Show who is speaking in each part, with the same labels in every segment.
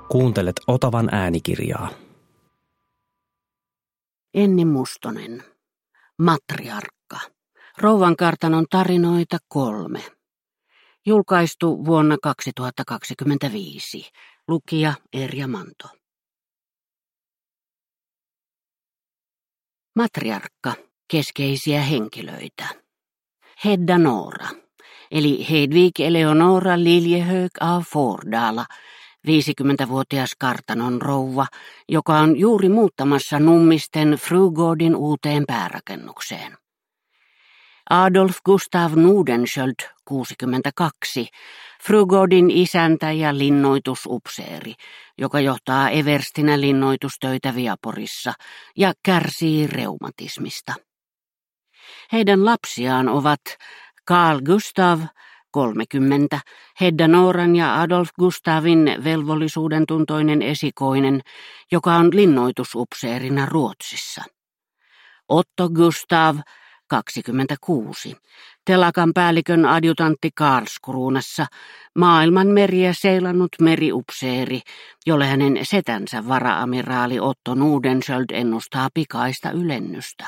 Speaker 1: Kuuntelet Otavan äänikirjaa.
Speaker 2: Enni Mustonen. Matriarkka. Rouvan kartanon tarinoita 3. Julkaistu vuonna 2025. Lukija Erja Manto. Matriarkka. Keskeisiä henkilöitä. Hedda Noora, eli Hedvig Eleonora Liljehög av Fordala, 50-vuotias kartanon rouva, joka on juuri muuttamassa Nummisten Frugårdin uuteen päärakennukseen. Adolf Gustav Nordenskiöld, 62, Frugårdin isäntä ja linnoitusupseeri, joka johtaa everstinä linnoitustöitä Viaporissa ja kärsii reumatismista. Heidän lapsiaan ovat Carl Gustav, 30, Hedda Nooran ja Adolf Gustavin velvollisuuden tuntoinen esikoinen, joka on linnoitusupseerina Ruotsissa. Otto Gustav, 26, telakan päällikön adjutantti Karlskruunassa, maailman meriä seilannut meriupseeri, jolle hänen setänsä vara-amiraali Otto Nordenskiöld ennustaa pikaista ylennystä.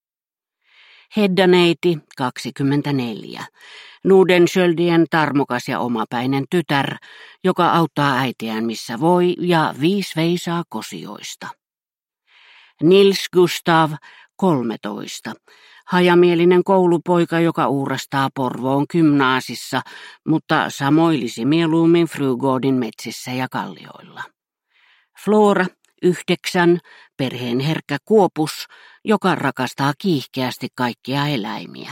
Speaker 2: Hedda neiti, 24, Nordenskjöldien tarmokas ja omapäinen tytär, joka auttaa äitiään missä voi ja 5 veisaa kosioista. Nils Gustav, 13, hajamielinen koulupoika, joka uurastaa Porvoon gymnaasissa, mutta samoilisi mieluummin Frugårdin metsissä ja kallioilla. Flora, 9, perheen herkkä kuopus, joka rakastaa kiihkeästi kaikkia eläimiä.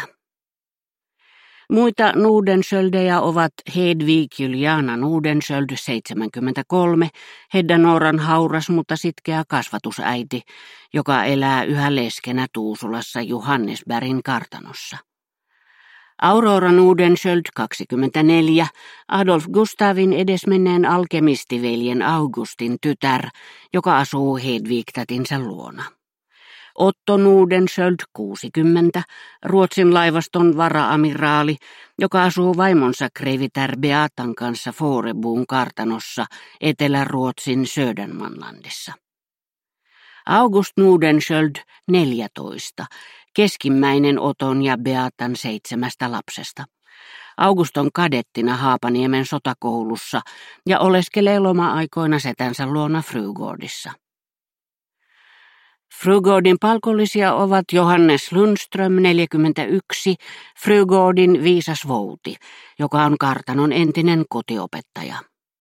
Speaker 2: Muita Nordenskiöldeja ovat Hedvig Juliana Nordenskiöld, 73, Hedda Nooran hauras, mutta sitkeä kasvatusäiti, joka elää yhä leskenä Tuusulassa Johannesbergin kartanossa. Aurora Nordenskiöld, 24, Adolf Gustavin edesmenneen alkemistiveljen Augustin tytär, joka asuu Hedvig-tätinsä luona. Otto Nordenskiöld, 60, Ruotsin laivaston vara-amiraali, joka asuu vaimonsa kreivitär Beatan kanssa Fåreboon kartanossa Etelä-Ruotsin Södermanlandissa. August Nordenskiöld, 14, keskimmäinen Oton ja Beatan 7 lapsesta. August on kadettina Haapaniemen sotakoulussa ja oleskelee loma-aikoina setänsä luona Frugårdissa. Frugårdin palkollisia ovat Johannes Lundström, 41, Frugårdin viisas vouti, joka on kartanon entinen kotiopettaja.